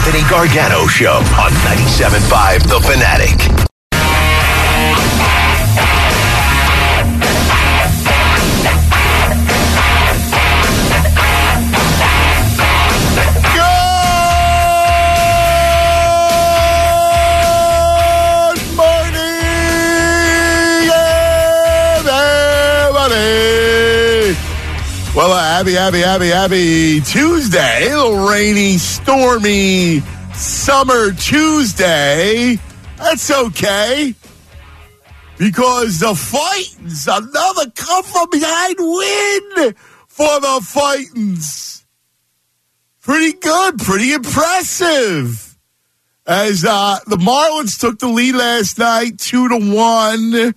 Anthony Gargano Show on 97.5 The Fanatic. Well, happy Tuesday. A little rainy, stormy, summer Tuesday. That's okay. Because the Fightins, another come from behind win for the Fightins. Pretty good, pretty impressive. As the Marlins took the lead last night, 2-1.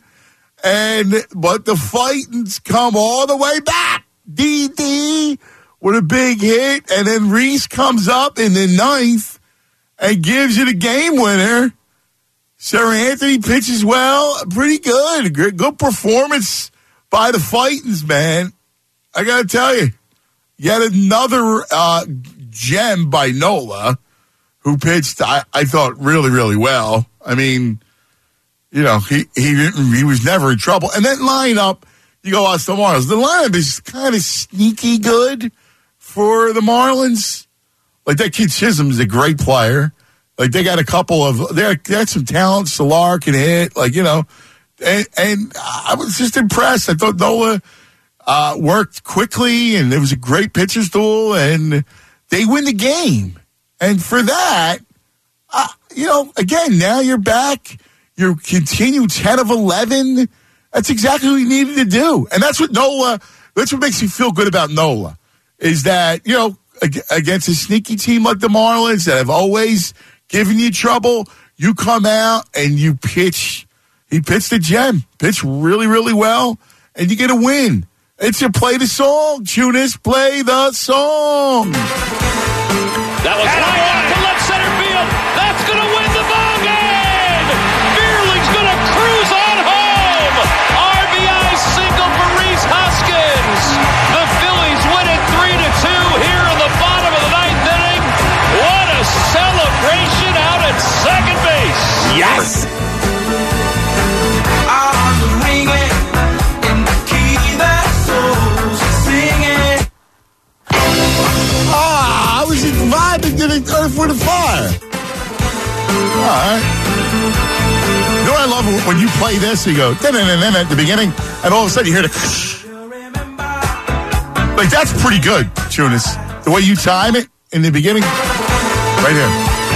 But the Fightins come all the way back. DD with a big hit, and then Reese comes up in the ninth and gives you the game winner. Sir Anthony pitches well, pretty good. Good performance by the Fightins, man. I got to tell you, yet another gem by Nola, who pitched, I thought, really, really well. I mean, you know, he was never in trouble. And that lineup, you go watch the Marlins. The lineup is kind of sneaky good for the Marlins. Like, that kid Chisholm is a great player. Like, they got a couple of, they got some talent. Solar can hit, like, you know. And I was just impressed. I thought Nola worked quickly, and it was a great pitcher's duel, and they win the game. And for that, you know, again, now you're back. You continue 10 of 11. That's exactly what you needed to do. And that's what makes me feel good about Nola, is that, you know, against a sneaky team like the Marlins that have always given you trouble, you come out and you pitch. He pitched a gem, pitched really, really well, and you get a win. It's a play the song, Tunis, play the song. That was high out to left center field. That's going to win the ball game. Beerling's going to cruise on home. RBI single for Reese Hoskins. The Phillies win it 3-2 here in the bottom of the ninth inning. What a celebration out at second base. Yes. I was vibing to the Earth, Wind & Fire. All right. You know what I love when you play this, you go at the beginning, and all of a sudden you hear the like, that's pretty good, Tunis. The way you time it in the beginning. Right here.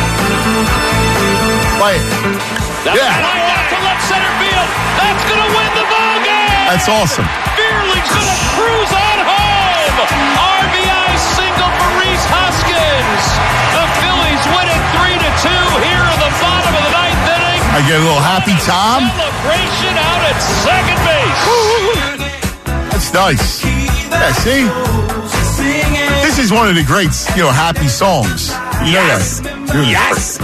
Play it. Yeah. High out to left center field. That's going to win the ball game. That's awesome. Beerling's going to cruise on home. RBI single for Reese Hoskins. The Phillies win it 3-2 here in the bottom of the ninth inning. I get a little happy Tom. Celebration out at second base. That's nice. Yeah, see? This is one of the great, you know, happy songs. You know that? Yes.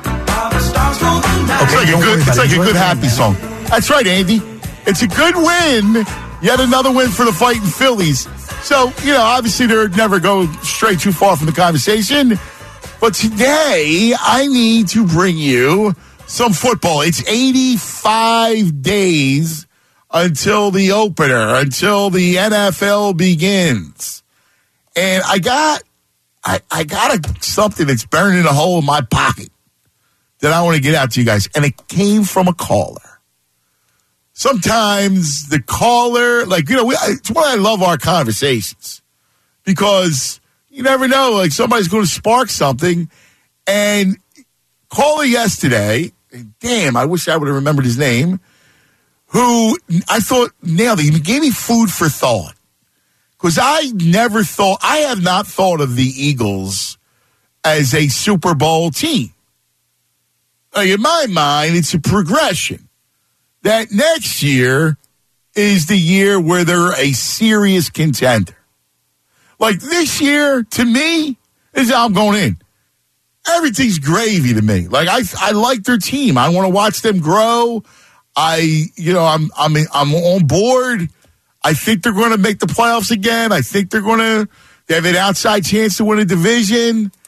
It's like a good happy song. That's right, Andy. It's a good win. Yet another win for the Fighting Phillies. So, you know, obviously they're never go straight too far from the conversation. But today, I need to bring you some football. It's 85 days until the opener, until the NFL begins. And I got something that's burning a hole in my pocket that I want to get out to you guys. And it came from a caller. Sometimes the caller, like, you know, it's why I love our conversations. Because you never know, like, somebody's going to spark something. And caller yesterday, damn, I wish I would have remembered his name, who I thought nailed it. He gave me food for thought. Because I have not thought of the Eagles as a Super Bowl team. Like, in my mind, it's a progression. That next year is the year where they're a serious contender. Like, this year, to me, is how I'm going in. Everything's gravy to me. Like, I like their team. I want to watch them grow. I'm on board. I think they're going to make the playoffs again. I think they have an outside chance to win a division.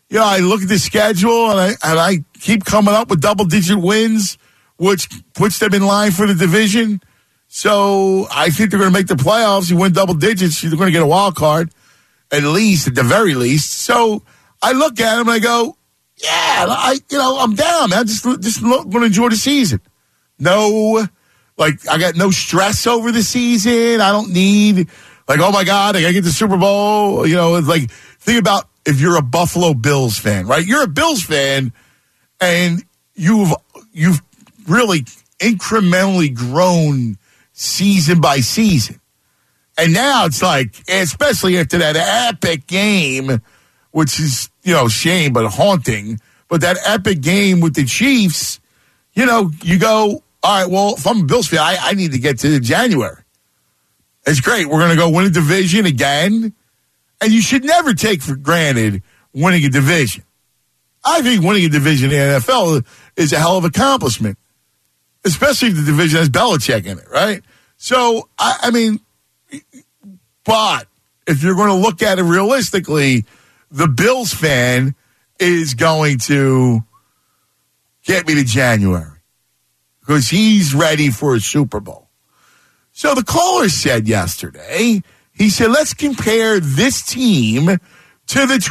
I look at the schedule and I keep coming up with double-digit wins, which puts them in line for the division. So I think they're going to make the playoffs. You win double digits, you're going to get a wild card, at the very least. So I look at them and I go, yeah, I'm down, man. Just going to enjoy the season. I got no stress over the season. I don't need, oh my God, I got to get the Super Bowl. Think about if you're a Buffalo Bills fan, right? You're a Bills fan, and you've really incrementally grown season by season. And now it's especially after that epic game, which is, shame but haunting, but that epic game with the Chiefs, you go, all right, well, if I'm a Bills fan, I need to get to January. It's great. We're going to go win a division again. And you should never take for granted winning a division. I think winning a division in the NFL is a hell of an accomplishment, especially if the division has Belichick in it, right? So, but if you're going to look at it realistically, the Bills fan is going to get me to January because he's ready for a Super Bowl. So the caller said yesterday, he said, let's compare this team to the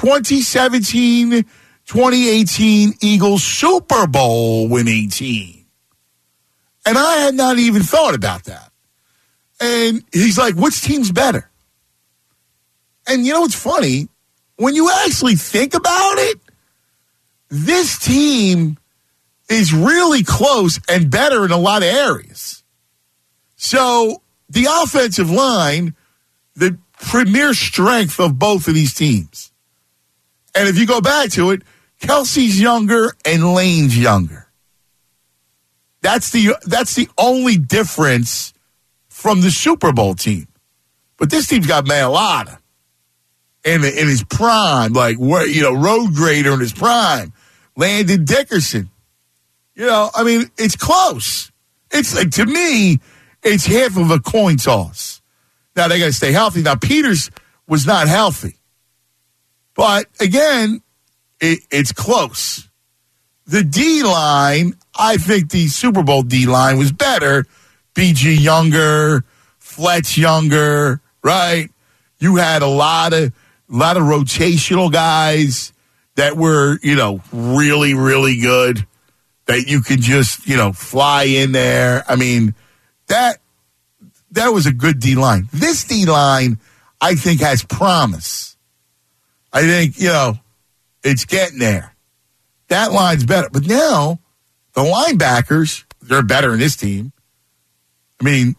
2017-2018 Eagles Super Bowl winning team. And I had not even thought about that. And he's like, which team's better? And what's funny? When you actually think about it, this team is really close and better in a lot of areas. So the offensive line, the premier strength of both of these teams. And if you go back to it, Kelsey's younger and Lane's younger. That's the only difference from the Super Bowl team. But this team's got Mailata in his prime, road grader in his prime. Landon Dickerson. It's close. It's to me, it's half of a coin toss. Now, they got to stay healthy. Now, Peters was not healthy. But, again, it's close. The D-line, I think the Super Bowl D-line was better. B.G. younger, Fletch younger, right? You had a lot of rotational guys that were, really, really good that you could just, fly in there. That was a good D-line. This D-line, I think, has promise. I think, it's getting there. That line's better. But now, the linebackers, they're better in this team. You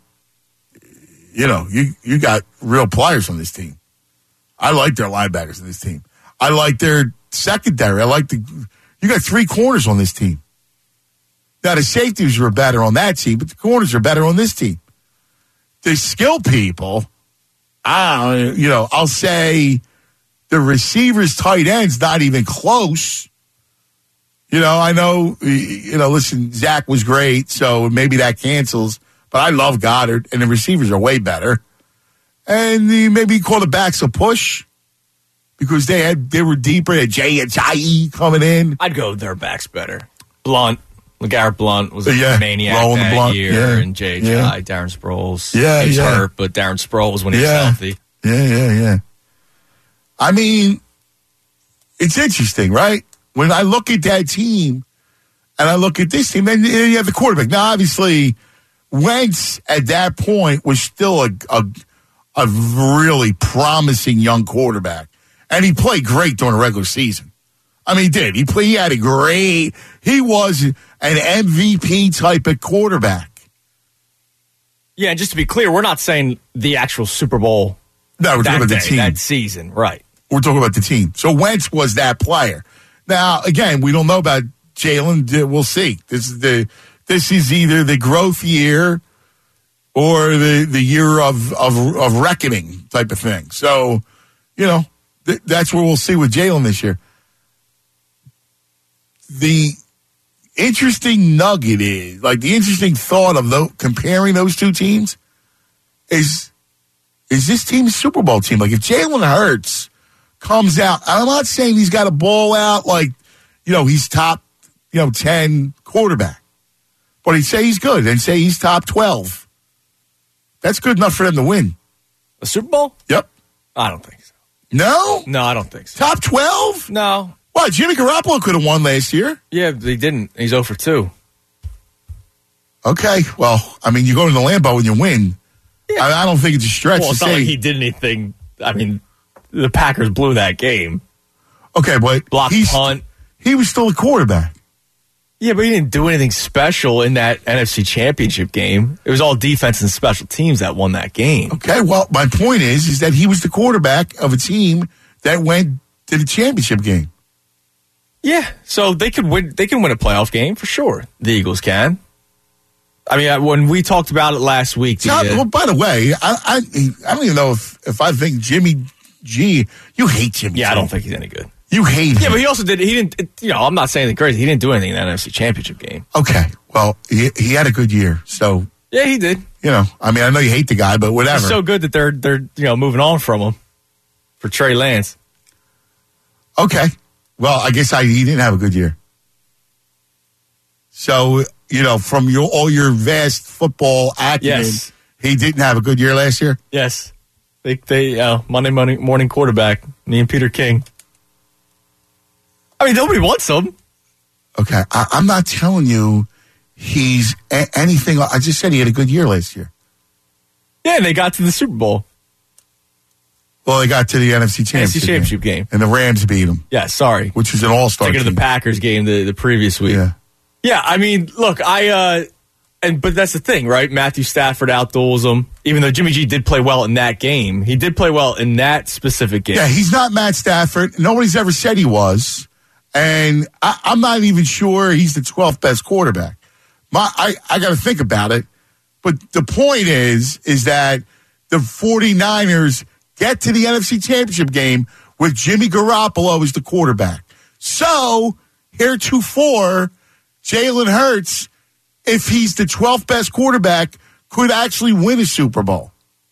got real players on this team. I like their linebackers on this team. I like their secondary. You got three corners on this team. Now, the safeties were better on that team, but the corners are better on this team. The skill people, I'll say the receivers, tight ends, not even close. I know, listen, Zach was great, so maybe that cancels. But I love Goddard, and the receivers are way better. And maybe quarterbacks a push because they were deeper. They had Jai coming in. I'd go their backs better. LeGarrette Blount was a maniac rolling that the Blount. year, and Jai, Darren Sproles. He's hurt, but Darren Sproles when he's healthy. Yeah. It's interesting, right? When I look at that team and I look at this team, and you have the quarterback. Now, obviously, Wentz at that point was still a really promising young quarterback. And he played great during the regular season. He did. He was an MVP type of quarterback. Yeah, and just to be clear, we're not saying the actual Super Bowl. No, we're talking about the team. That season, right. We're talking about the team. So Wentz was that player. Now, again, we don't know about Jalen. We'll see. This is either the growth year or the year of reckoning type of thing. So, that's where we'll see with Jalen this year. The interesting nugget is, the interesting thought of comparing those two teams is this team a Super Bowl team? If Jalen Hurts comes out, and I'm not saying he's got a ball out like, he's top, 10 quarterback. But he'd say he's good and say he's top 12. That's good enough for them to win. A Super Bowl? Yep. I don't think so. No? No, I don't think so. Top 12? No. What, Jimmy Garoppolo could have won last year? Yeah, they didn't. He's 0 for 2. Okay, well, you go to the Lambeau and you win. Yeah. I don't think it's a stretch to it's say. Not like he did anything. The Packers blew that game. Okay, but blocked punt. He was still a quarterback. Yeah, but he didn't do anything special in that NFC Championship game. It was all defense and special teams that won that game. Okay, well, my point is that he was the quarterback of a team that went to the championship game. Yeah, so they can win a playoff game for sure. The Eagles can. When we talked about it last week. Well, by the way, I don't even know if I think Jimmy G. You hate Jimmy. Yeah, G. I don't think he's any good. You hate him. Yeah, but he also did. He didn't. I'm not saying anything crazy. He didn't do anything in that NFC Championship game. Okay, well, he had a good year. So yeah, he did. I know you hate the guy, but whatever. It's so good that they're moving on from him for Trey Lance. Okay, well, I guess he didn't have a good year. So from all your vast football acumen, yes. He didn't have a good year last year. Yes, they Monday morning quarterback, me and Peter King. Nobody wants him. Okay, I'm not telling you he's anything. I just said he had a good year last year. Yeah, and they got to the Super Bowl. Well, they got to the NFC Championship game. And the Rams beat them. Yeah, sorry. Which was an all-star team. Thinking of the Packers game the previous week. Yeah. Yeah, look, but that's the thing, right? Matthew Stafford outduels him. Even though Jimmy G did play well in that game. He did play well in that specific game. Yeah, he's not Matt Stafford. Nobody's ever said he was. And I'm not even sure he's the 12th best quarterback. I got to think about it. But the point is that the 49ers get to the NFC Championship game with Jimmy Garoppolo as the quarterback. So, heretofore, Jalen Hurts, if he's the 12th best quarterback, could actually win a Super Bowl.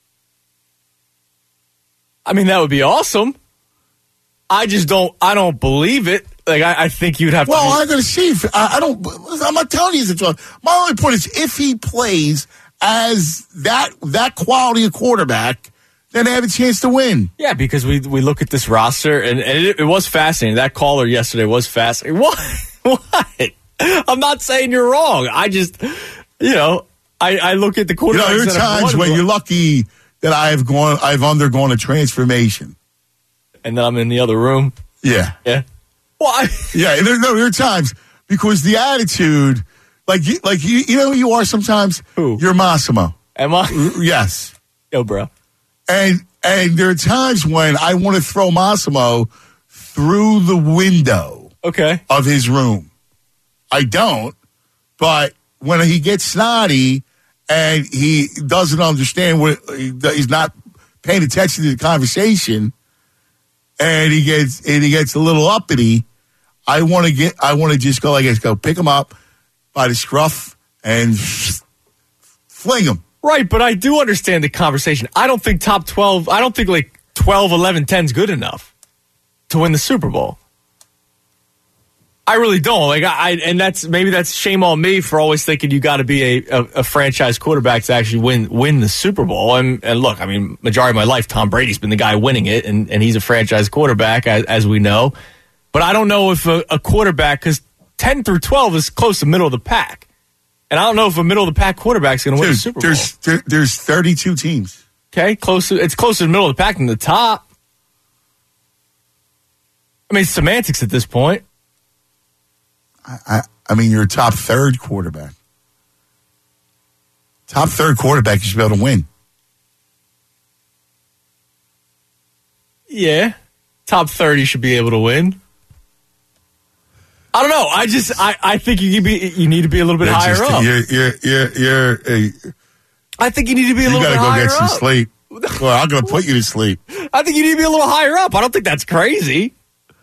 That would be awesome. I don't believe it. I think you'd have to. Well, I'm going to see. I'm not telling you it's a 12. My only point is if he plays as that quality of quarterback, then they have a chance to win. Yeah, because we look at this roster, and it was fascinating. That caller yesterday was fascinating. What? I'm not saying you're wrong. I just, I look at the quarterbacks. There are times when you're lucky that I've undergone a transformation. And then I'm in the other room. Yeah. Yeah. Well, yeah, there are times because the attitude, you are sometimes. Who? You're Massimo. Am I? Yes. Yo, bro. And there are times when I want to throw Massimo through the window of his room. I don't, but when he gets snotty and he doesn't understand he's not paying attention to the conversation, and he gets a little uppity, I want to just go pick him up by the scruff and fling him. Right, but I do understand the conversation. I don't think top 12, 12, 11, 10 is good enough to win the Super Bowl. I really don't. And that's shame on me for always thinking you got to be a franchise quarterback to actually win the Super Bowl. And look, majority of my life, Tom Brady's been the guy winning it, and he's a franchise quarterback, as we know. But I don't know if a quarterback, because 10 through 12 is close to middle of the pack. And I don't know if a middle of the pack quarterback is going to win the Super Bowl. There's 32 teams. Okay, it's closer to the middle of the pack than the top. It's semantics at this point. You're a top third quarterback. Top third quarterback, you should be able to win. Yeah. Top 30 should be able to win. I don't know. I think you need to be a little bit higher up. I think you need to be a little bit higher up. You got to go get some sleep. Well, I'm going to put you to sleep. I think you need to be a little higher up. I don't think that's crazy.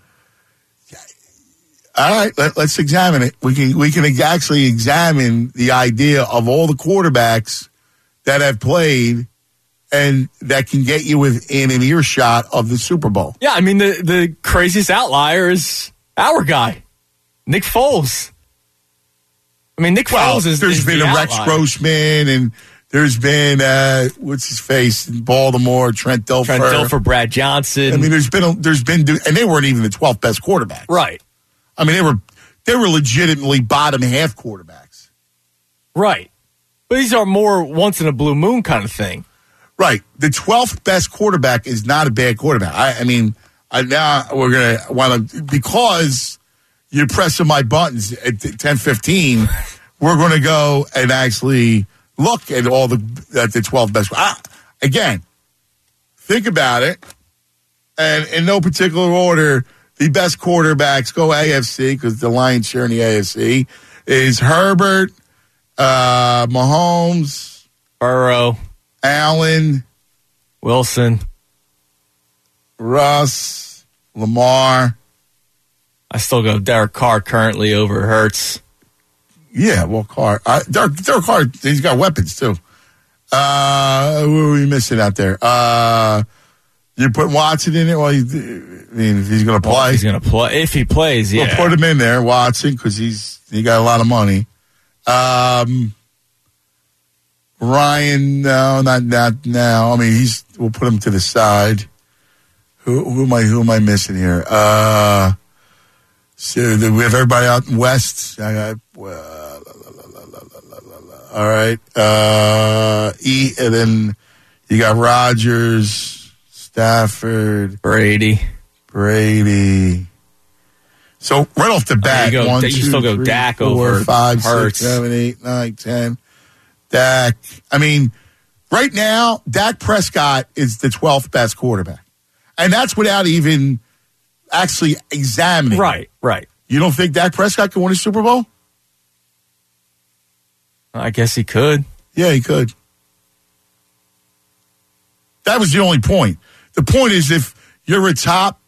All right, let's examine it. We can actually examine the idea of all the quarterbacks that have played and that can get you within an earshot of the Super Bowl. Yeah, I mean, the craziest outlier is our guy, Nick Foles. I mean, Nick Foles is there's been the a Rex outlier. Grossman, and there's been, what's his face, in Baltimore, Trent Dilfer. Brad Johnson. I mean, there's been, and they weren't even the 12th best quarterbacks. Right. I mean, they were legitimately bottom half quarterbacks. Right. But these are more once in a blue moon kind of thing. Right. The 12th best quarterback is not a bad quarterback. Now we're going to want to, because you're pressing my buttons at 10:15, we're going to go and actually look at all the 12 best. Again, think about it. And in no particular order, the best quarterbacks go AFC, because the lion's share in the AFC is Herbert, Mahomes, Burrow, Allen, Wilson, Russ, Lamar. I still go Derek Carr currently over Hurts. Yeah, well, Carr. Derek Carr, he's got weapons, too. Who are we missing out there? You put Watson in it? Well, if he's going to play. Well, he's going to play. If he plays, yeah. We'll put him in there, Watson, because he got a lot of money. Ryan, no, not now. I mean, we'll put him to the side. Who am I missing here? So we have everybody out in West. All right. And then you got Rodgers, Stafford, Brady. So right off the bat, you 1, 2, still go 3, Dak 4, over 5, Hurts. 6, 7, 8, 9, 10. Dak. I mean, right now, Dak Prescott is the 12th best quarterback. And that's without even actually examining. Right. You don't think Dak Prescott can win a Super Bowl? I guess he could. Yeah, he could. That was the only point. The point is, if you're a top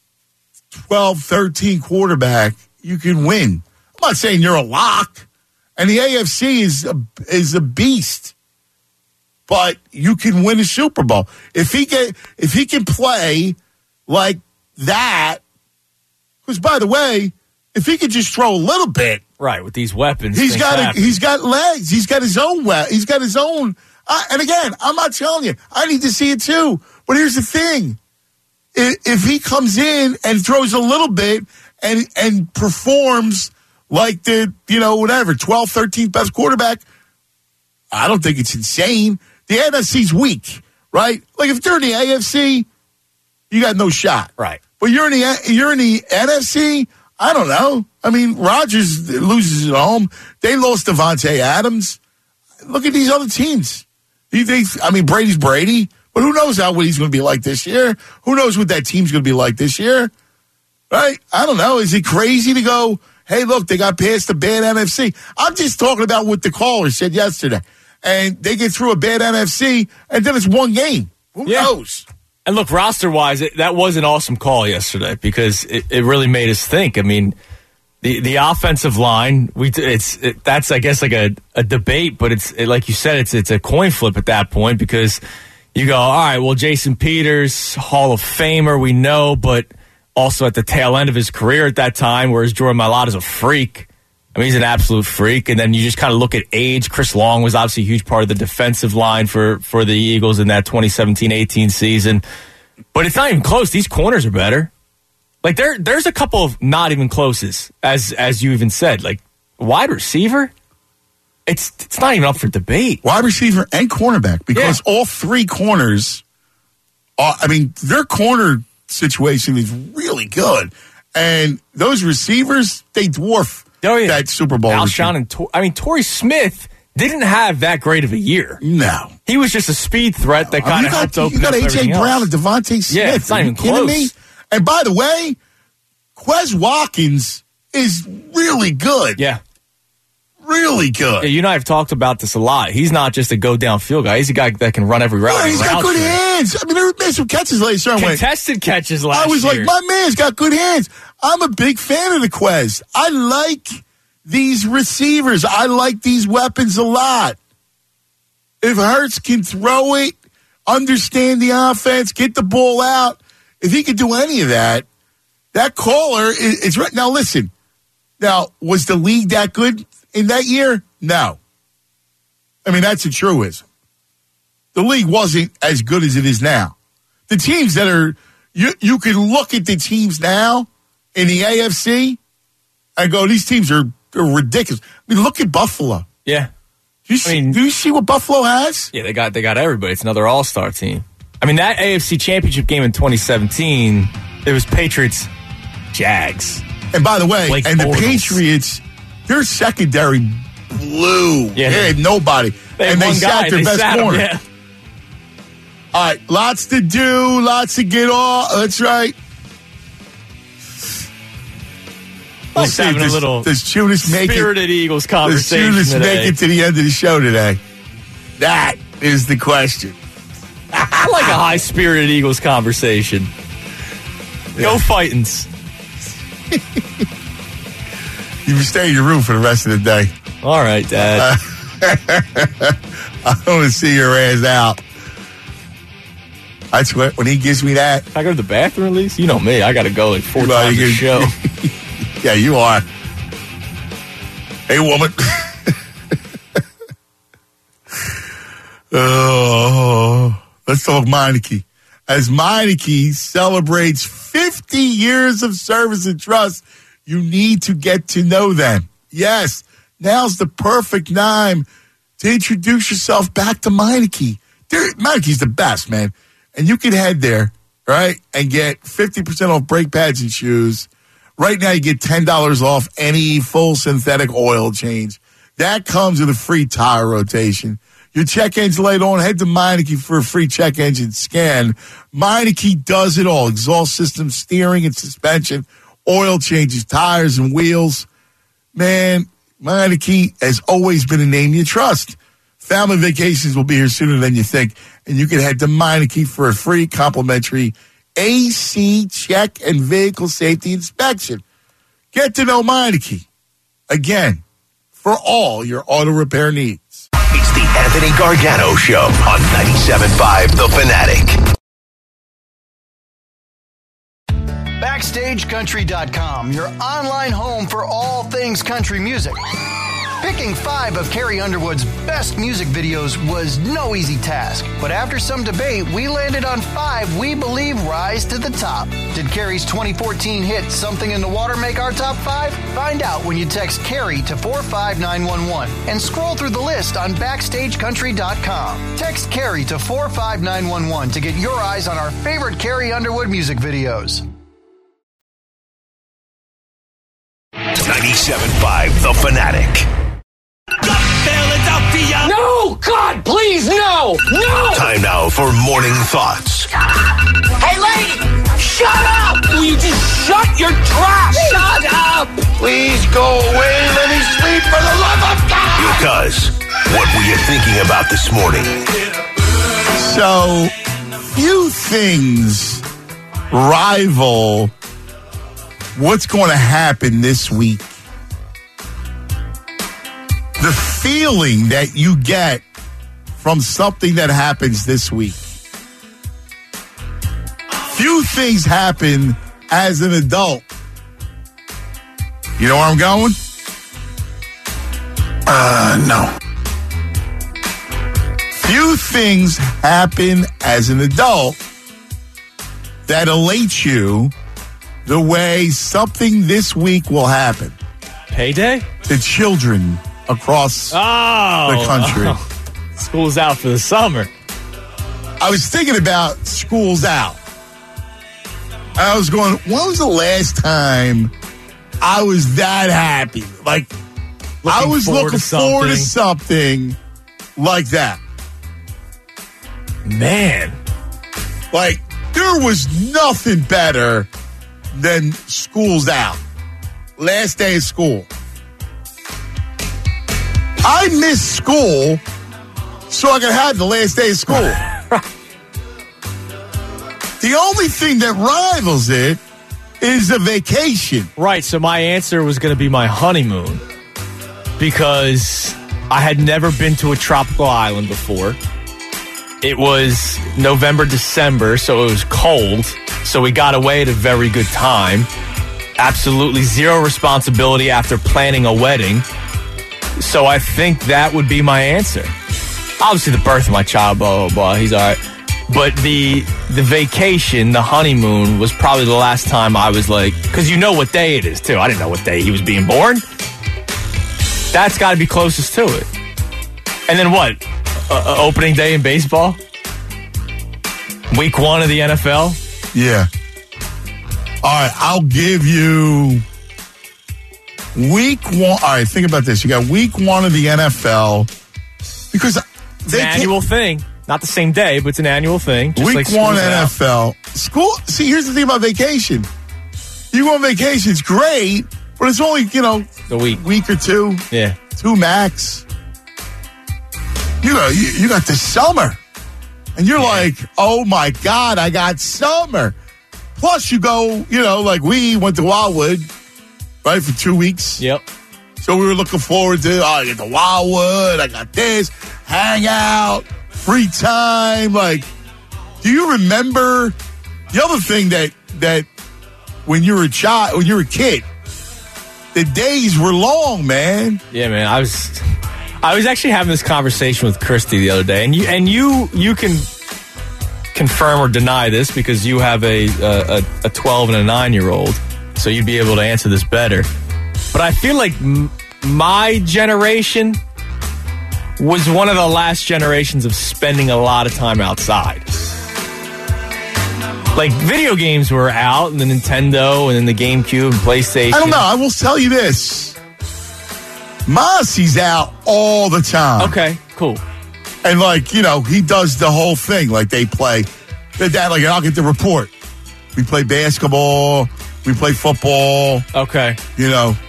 12, 13 quarterback, you can win. I'm not saying you're a lock. And the AFC is a beast. But you can win a Super Bowl. If he can play like that, because by the way, if he could just throw a little bit, right, with these weapons, he's got legs. He's got his own. He's got his own. And again, I'm not telling you. I need to see it too. But here's the thing: if he comes in and throws a little bit and performs like the 12th, 13th best quarterback, I don't think it's insane. The NFC's weak, right? Like if they're in the AFC, you got no shot, right? But you're in the NFC. I don't know. I mean, Rodgers loses at home. They lost Devontae Adams. Look at these other teams. Brady's Brady, but who knows what he's going to be like this year? Who knows what that team's going to be like this year? Right? I don't know. Is it crazy to go, hey, look, they got past the bad NFC? I'm just talking about what the caller said yesterday. And they get through a bad NFC, and then it's one game. Who knows? And look, roster-wise, that was an awesome call yesterday because it really made us think. I mean, the offensive line, that's I guess like a debate, but it's like you said, it's a coin flip at that point because you go, all right, well, Jason Peters, Hall of Famer, we know, but also at the tail end of his career at that time, whereas Jordan Mailata's a freak. I mean, he's an absolute freak. And then you just kind of look at age. Chris Long was obviously a huge part of the defensive line for the Eagles in that 2017-18 season. But it's not even close. These corners are better. Like, there's a couple of not even closes, as you even said. Like, wide receiver, it's not even up for debate. Wide receiver and cornerback, because all three corners their corner situation is really good. And those receivers, they dwarf that Super Bowl. Alshon and Torrey Smith didn't have that great of a year. No. He was just a speed threat that kind of helped open up everything else. You got A.J. Brown and Devontae Smith. Yeah, it's not even close. Me? And by the way, Quez Watkins is really good. Yeah. Really good. Yeah, you and I have talked about this a lot. He's not just a go-downfield guy. He's a guy that can run every route. Yeah, he's got good hands. I mean, there were some catches last year. Contested catches last year. I was like, my man's got good hands. I'm a big fan of the Quez. I like these receivers. I like these weapons a lot. If Hurts can throw it understand the offense, get the ball out. If he could do any of that, that caller is right. Now, listen. Now, was the league that good in that year? No. I mean, that's a truism. The league wasn't as good as it is now. The teams that are, you can look at the teams now in the AFC and go, these teams are ridiculous. I mean, look at Buffalo. Yeah. Do you see what Buffalo has? Yeah, they got everybody. It's another all-star team. I mean, that AFC Championship game in 2017, it was Patriots-Jags. And by the way, Blake and Bortles. the Patriots, their secondary blew. Yeah, they had nobody. They sat their best corner. Yeah. All right, lots to do, lots to get off. That's right. Just having a little does Judas make Spirited Eagles Does conversation Judas today. make it to the end of the show today? That is the question. I like a high-spirited Eagles conversation. Go Fightins. You can stay in your room for the rest of the day. All right, Dad. I want to see your ass out. That's what, when he gives me that. Can I go to the bathroom at least? You know me. I got to go like 4 times a show. Yeah, you are. Hey, woman. Oh, let's talk Meineke. As Meineke celebrates 50 years of service and trust, you need to get to know them. Yes, now's the perfect time to introduce yourself back to Meineke. Meineke's the best, man. And you can head there, right, and get 50% off brake pads and shoes. Right now, you get $10 off any full synthetic oil change. That comes with a free tire rotation. Your check engine light on, head to Meineke for a free check engine scan. Meineke does it all. Exhaust system, steering and suspension, oil changes, tires and wheels. Man, Meineke has always been a name you trust. Family vacations will be here sooner than you think. And you can head to Meineke for a free complimentary AC check and vehicle safety inspection. Get to know Meineke. Again, for all your auto repair needs. It's the Anthony Gargano Show on 97.5 The Fanatic. BackstageCountry.com, your online home for all things country music. Picking 5 of Carrie Underwood's best music videos was no easy task, but after some debate, we landed on 5 we believe rise to the top. Did Carrie's 2014 hit Something in the Water make our top 5? Find out when you text Carrie to 45911 and scroll through the list on BackstageCountry.com. Text Carrie to 45911 to get your eyes on our favorite Carrie Underwood music videos. 97.5 The Fanatic. Philadelphia! No! God, please, no! No! Time now for Morning Thoughts. Hey, lady! Shut up! Will you just shut your trap? Shut up! Please go away. Let me sleep for the love of God. Because what were you thinking about this morning? So, few things rival what's going to happen this week. The feeling that you get from something that happens this week. Few things happen as an adult. You know where I'm going? No. Few things happen as an adult that elate you the way something this week will happen. Payday? To children across the country. School's out for the summer. I was thinking about school's out. I was going, when was the last time I was that happy? Like, I was looking forward to something like that. Man. Like, there was nothing better than school's out. Last day of school. I missed school so I could have the last day of school. The only thing that rivals it is a vacation. Right, so my answer was going to be my honeymoon because I had never been to a tropical island before. It was November, December, so it was cold. So we got away at a very good time. Absolutely zero responsibility after planning a wedding. So I think that would be my answer. Obviously, the birth of my child, blah, blah, blah. He's all right. But the vacation, the honeymoon, was probably the last time I was like, because you know what day it is, too. I didn't know what day he was being born. That's got to be closest to it. And then what? Opening day in baseball? Week 1 of the NFL? Yeah. All right, I'll give you week 1. All right, think about this. You got week 1 of the NFL because it's an annual thing. Not the same day, but it's an annual thing. Just week like 1 NFL. School. See, here's the thing about vacation. You go on vacation, it's great, but it's only, a week or 2. Yeah. 2 max. You got the summer. And you're like, oh my God, I got summer. Plus you go, like we went to Wildwood, right, for 2 weeks. Yep. So we were looking forward to, I got the Wildwood, I got this, hang out, free time. Like, do you remember the other thing that when you were a child, when you were a kid, the days were long, man. Yeah, man. I was actually having this conversation with Christy the other day, and you can confirm or deny this because you have a 12 and a 9-year-old, so you'd be able to answer this better. But I feel like my generation was one of the last generations of spending a lot of time outside. Like, video games were out, and the Nintendo, and then the GameCube, and PlayStation. I don't know. I will tell you this. Mossie's out all the time. Okay, cool. And, he does the whole thing. Like, they play. Dad, I'll get the report. We play basketball. We play football. Okay. They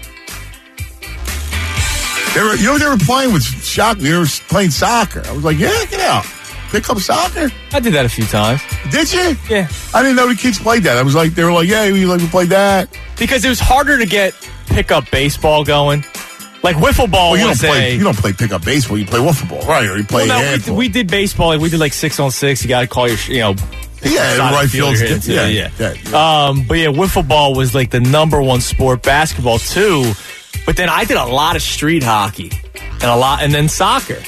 were playing with shock. They were playing soccer. I was like, yeah, get out. Pick up soccer. I did that a few times. Did you? Yeah. I didn't know the kids played that. They were like, yeah, we played that. Because it was harder to get pickup baseball going. Like wiffle ball well, was you don't play pickup baseball. You play wiffle ball, right? Or you play handball. We did baseball. We did 6-on-6. You got to call your, right field. Yeah. But yeah, wiffle ball was the number one sport. Basketball too. But then I did a lot of street hockey and then soccer.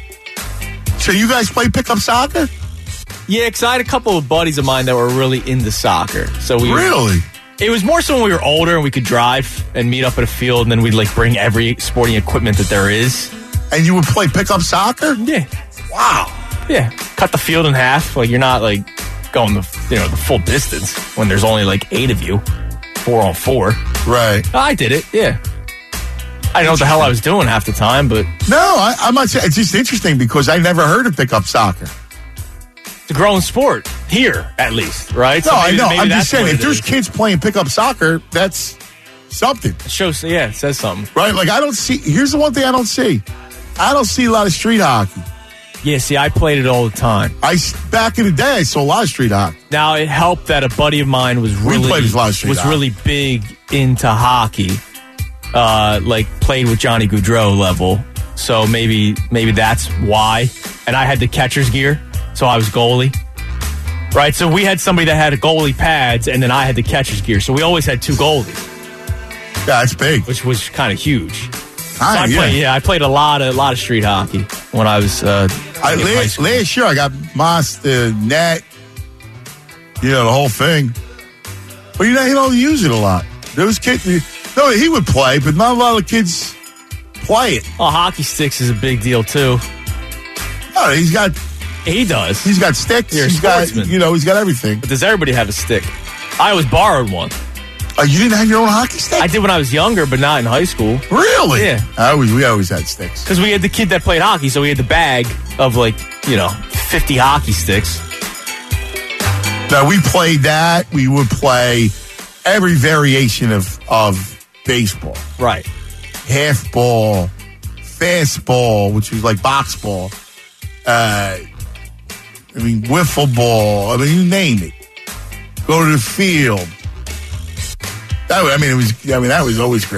So you guys play pickup soccer? Yeah, because I had a couple of buddies of mine that were really into soccer. So really. It was more so when we were older and we could drive and meet up at a field, and then we'd bring every sporting equipment that there is. And you would play pickup soccer? Yeah. Wow. Yeah. Cut the field in half. You're not going the full distance when there's only 8 of you, 4-on-4. Right. I did it. Yeah. I didn't know what the hell I was doing half the time, but no, I'm not saying. It's just interesting because I never heard of pickup soccer. It's a growing sport here, at least, right? No, I know. I'm just saying, if there's kids playing pickup soccer, that's something. It shows, it says something. Right? I don't see, here's the one thing I don't see. I don't see a lot of street hockey. Yeah, see, I played it all the time. Back in the day, I saw a lot of street hockey. Now, it helped that a buddy of mine was really big into hockey. Played with Johnny Gaudreau level. So maybe that's why. And I had the catcher's gear. So I was goalie, right? So we had somebody that had goalie pads, and then I had the catcher's gear. So we always had 2 goalies. Yeah, that's big. Which was kind of huge. I played a lot of street hockey when I was last year I got Moss, the net, the whole thing. But he don't use it a lot. Those kids, he would play, but not a lot of kids play it. Oh, hockey sticks is a big deal too. Oh, he does. He's got sticks. He's got everything. But does everybody have a stick? I always borrowed one. Oh, you didn't have your own hockey stick? I did when I was younger, but not in high school. Really? Yeah. We always had sticks. Because we had the kid that played hockey, so we had the bag of 50 hockey sticks. Now, we played that. We would play every variation of baseball. Right. Half ball, fastball, which was like box ball. Wiffle ball. You name it. Go to the field. That was always great.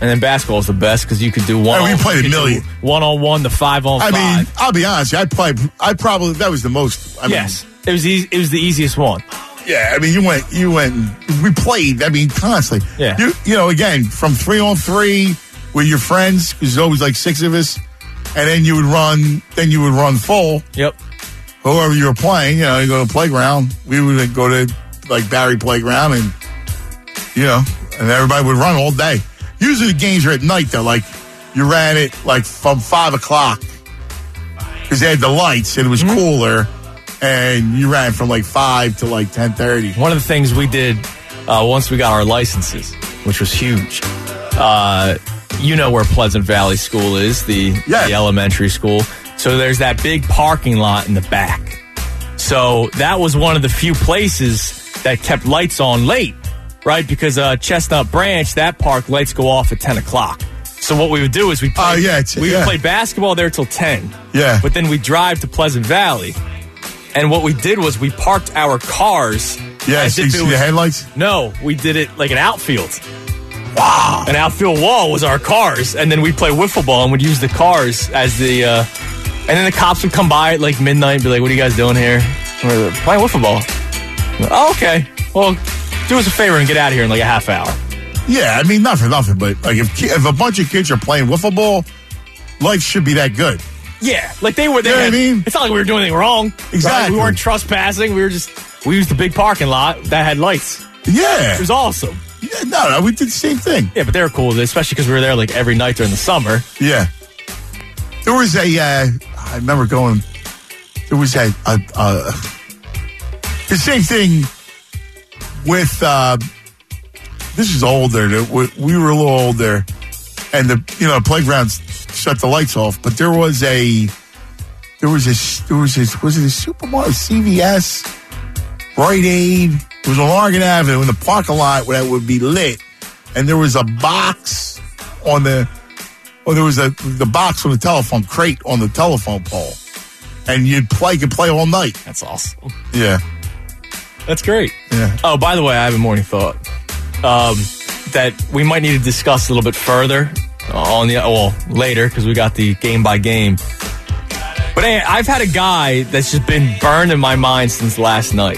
And then basketball is the best because you could do one. We played a million. 1-on-1 to 5-on-5. I mean, I'll be honest. I probably that was the most. Yes, it was easy. It was the easiest one. Yeah, I mean, you went. We played. I mean, constantly. Yeah. You know, again, from 3-on-3 with your friends. There's always like 6 of us, and then you would run. Then you would run full. Yep. Whoever you were playing, you know, you go to the playground. We would go to like Barry Playground, and you know, and everybody would run all day. Usually the games are at night though. Like you ran it like from 5 o'clock because they had the lights and it was cooler. And you ran from like 5 to like 10:30. One of the things we did once we got our licenses, which was huge. You know where Pleasant Valley School is, the elementary school. So there's that big parking lot in the back. So that was one of the few places that kept lights on late, right? Because Chestnut Branch, that park lights go off at 10 o'clock. So what we would do is we would play basketball there till 10. Yeah. But then we'd drive to Pleasant Valley. And what we did was we parked our cars. Yeah, so you see the headlights? No, we did it like an outfield. Wow. An outfield wall was our cars. And then we'd play wiffle ball and we'd use the cars as the... and then the cops would come by at like midnight and be like, what are you guys doing here? We're playing wiffle ball. Oh, okay. Well, do us a favor and get out of here in like a half hour. Yeah, I mean, not for nothing, but like if a bunch of kids are playing wiffle ball, life should be that good. Yeah, like they were. You know what I mean? It's not like we were doing anything wrong. Exactly. Right? We weren't trespassing. We used the big parking lot that had lights. Yeah. It was awesome. Yeah, no, we did the same thing. Yeah, but they were cool with it, especially because we were there like every night during the summer. Yeah. There was I remember going, there was the same thing with, this is older. We were a little older, and the playgrounds shut the lights off, but was it a supermarket, CVS, Rite Aid? It was on Oregon Avenue in the parking lot that would be lit, and there was a box on the box on the telephone crate on the telephone pole, and you could play all night. That's awesome. Yeah, that's great. Yeah. Oh, by the way, I have a morning thought that we might need to discuss a little bit further later because we got the game by game. But hey, I've had a guy that's just been burned in my mind since last night.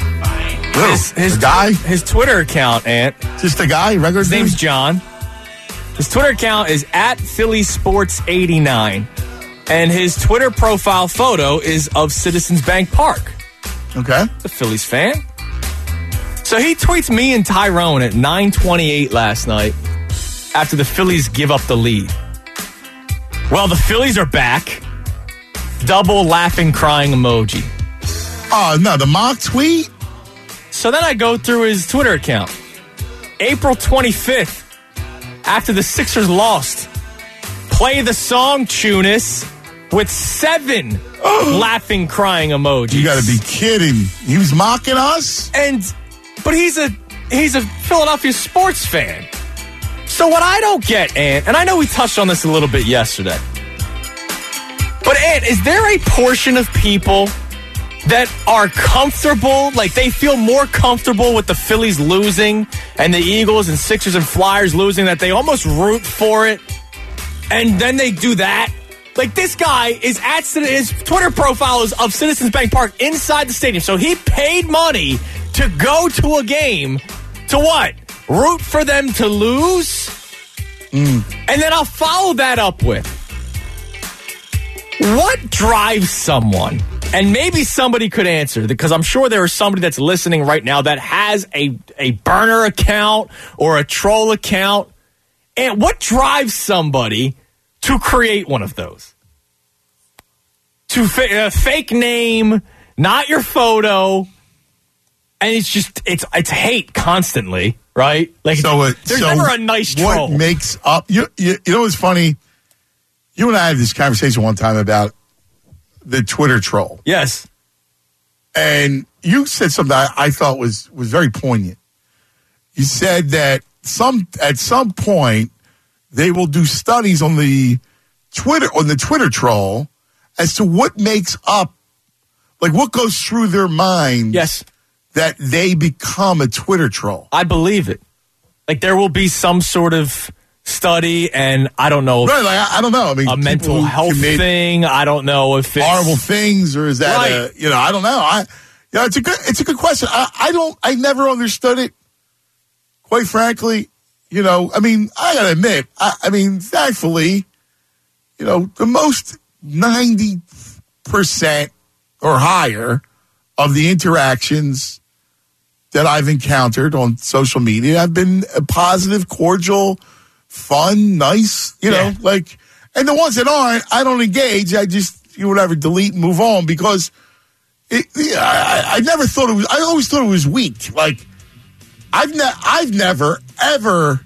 His guy? His Twitter account, Ant. Just a guy? Regular His name's John. His Twitter account is @PhillySports89. And his Twitter profile photo is of Citizens Bank Park. Okay. The Phillies fan. So he tweets me and Tyrone at 9:28 last night after the Phillies give up the lead. Well, the Phillies are back. Double laughing, crying emoji. Oh, no, the mock tweet? So then I go through his Twitter account. April 25th, after the Sixers lost. Play the song, Tunis, with 7 laughing, crying emojis. You got to be kidding. He was mocking us? But he's a Philadelphia sports fan. So what I don't get, Ant, and I know we touched on this a little bit yesterday, but Ant, is there a portion of people that are comfortable, like they feel more comfortable with the Phillies losing and the Eagles and Sixers and Flyers losing that they almost root for it, and then they do that? Like, this guy is his Twitter profile is of Citizens Bank Park inside the stadium, so he paid money to go to a game to what? Root for them to lose? And then I'll follow that up with, what drives someone? And maybe somebody could answer, because I'm sure there is somebody that's listening right now that has a burner account or a troll account. And what drives somebody to create one of those? To fake name, not your photo. And it's just, it's hate constantly, right? Like, there's never a nice troll. What makes up, you know what's funny? You and I had this conversation one time about the Twitter troll. Yes. And you said something I thought was very poignant. You said that at some point they will do studies on the Twitter troll as to what makes up, like what goes through their mind. Yes. That they become a Twitter troll. I believe it. Like there will be some sort of study, and I don't know if Right, like, I don't know. I mean, a mental people who health commit thing. I don't know if it's horrible things, or is that Right. I don't know. It's a good question. I never understood it. Quite frankly, I mean, I gotta admit, I mean, thankfully, the most 90% or higher of the interactions that I've encountered on social media have been positive, cordial, fun, nice, Yeah. and the ones that aren't, I don't engage. I just, whatever, delete and move on, because I never thought it was, I always thought it was weak. Like, I've never, ever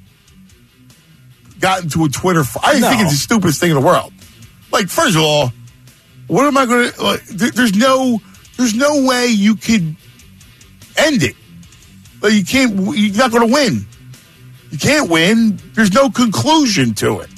gotten to a Twitter fight. I think it's the stupidest thing in the world. Like, first of all, what am I going to, there's no way you could end it. Like, you're not going to win. You can't win. There's no conclusion to it.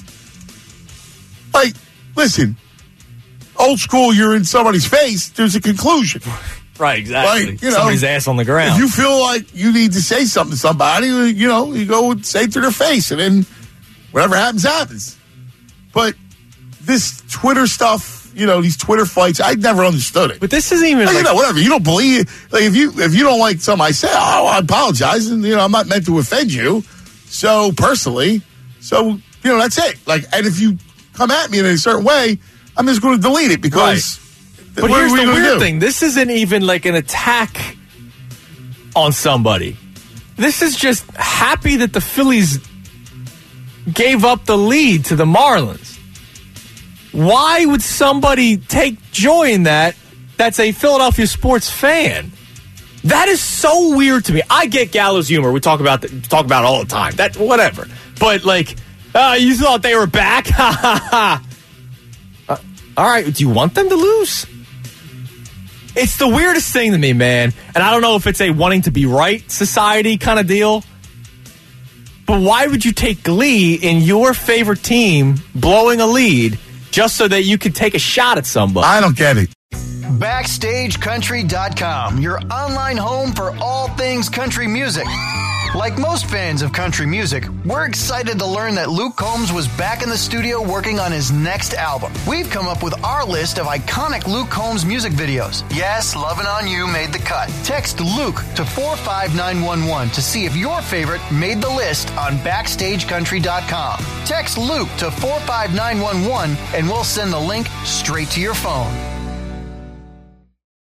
Like, listen, old school, you're in somebody's face, there's a conclusion. right, exactly. Like, Somebody's ass on the ground. If you feel like you need to say something to somebody, you go and say it to their face, and then whatever happens, happens. But this Twitter stuff, these Twitter fights, I never understood it. But this isn't even whatever. You don't believe, like, if you don't like something I say, I apologize, and I'm not meant to offend you. So personally, that's it. Like, and if you come at me in a certain way, I'm just going to delete it, because. Right. But here's the weird thing: this isn't even like an attack on somebody. This is just happy that the Phillies gave up the lead to the Marlins. Why would somebody take joy in that? That's a Philadelphia sports fan. That is so weird to me. I get Gallows humor. We talk about it all the time. That whatever. But you thought they were back? Ha ha ha. All right. Do you want them to lose? It's the weirdest thing to me, man. And I don't know if it's a wanting to be right society kind of deal. But why would you take glee in your favorite team blowing a lead just so that you could take a shot at somebody? I don't get it. BackstageCountry.com, your online home for all things country music. Like most fans of country music, we're excited to learn that Luke Combs was back in the studio working on his next album. We've come up with our list of iconic Luke Combs music videos. Yes, Lovin' On You made the cut. Text Luke to 45911 to see if your favorite made the list on BackstageCountry.com. Text Luke to 45911 and we'll send the link straight to your phone.